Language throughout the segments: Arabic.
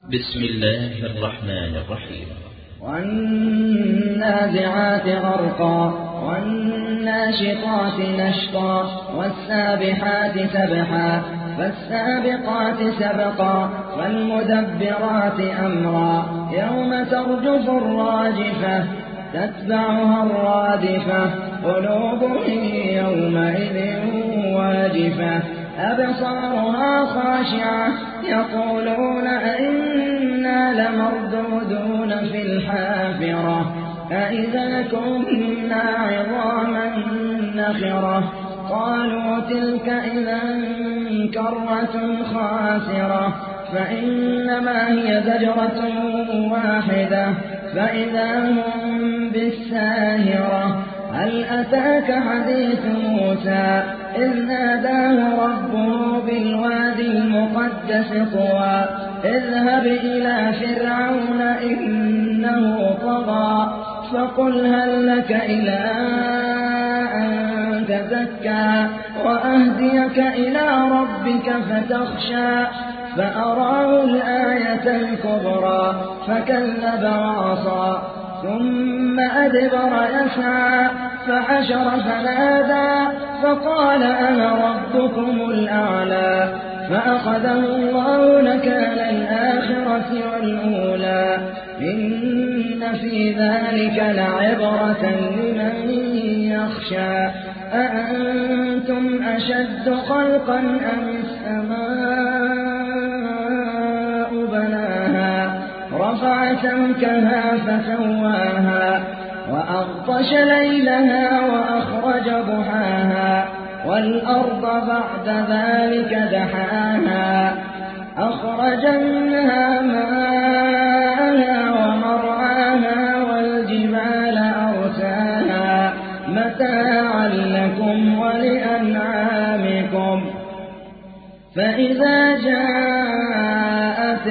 بسم الله الرحمن الرحيم. والنازعات غرقا والناشطات نشطا والسابحات سبحا فالسابقات سبقا فالمدبرات أمرا يوم ترجف الراجفة تتبعها الرادفة قلوب يومئذ واجفة أبصارها خاشعة يقولون أئنا لمردودون في الحافرة أئذا كنا عظاما نخرة قالوا تلك إذا كرة خاسرة فإنما هي زجرة واحدة فإذا هم بالساهرة هل أتاك حديث موسى إذ ناداه ربه بالوادي المقدس طوى اذهب إلى فرعون إنه طغى فقل هل لك إلى أن تزكى وأهديك إلى ربك فتخشى فأراه الآية الكبرى فكذب وعصى ثم أدبر يسعى فحشر فنادى فقال أنا ربكم الأعلى فأخذه الله نكال الآخرة والأولى إن في ذلك لعبرة لمن يخشى أأنتم أشد خلقا أم السماء بناها رفع سمكها فسواها وأغطش ليلها وأخرج ضحاها والأرض بعد ذلك دحاها أخرج منها ماءها ومرعاها والجبال أرساها متاعا لكم ولأنعامكم فإذا جاءت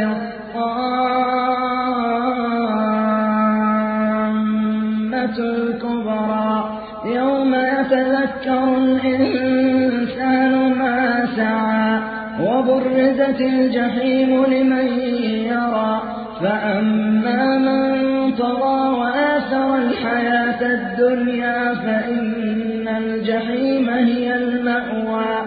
الطامة الكبرى يوم يتذكر الإنسان ما سعى وبرزت الجحيم لمن يرى فأما من طغى وآثر الحياة الدنيا فإن الجحيم هي المأوى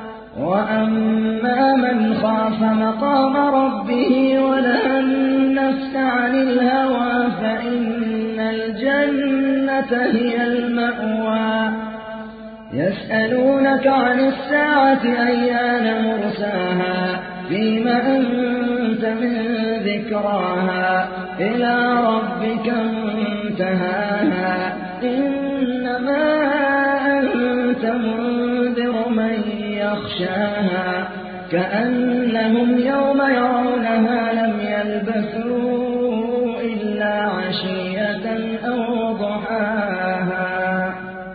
وأما من خاف مقام ربه ونهى النفس عن الهوى فإن الجنة هي المأوى يسألونك عن الساعة أيان مرساها فيم أنت من ذكراها إلى ربك منتهاها إنما أنت منذر من يخشاها كأنهم يوم يرونها لم يلبثوا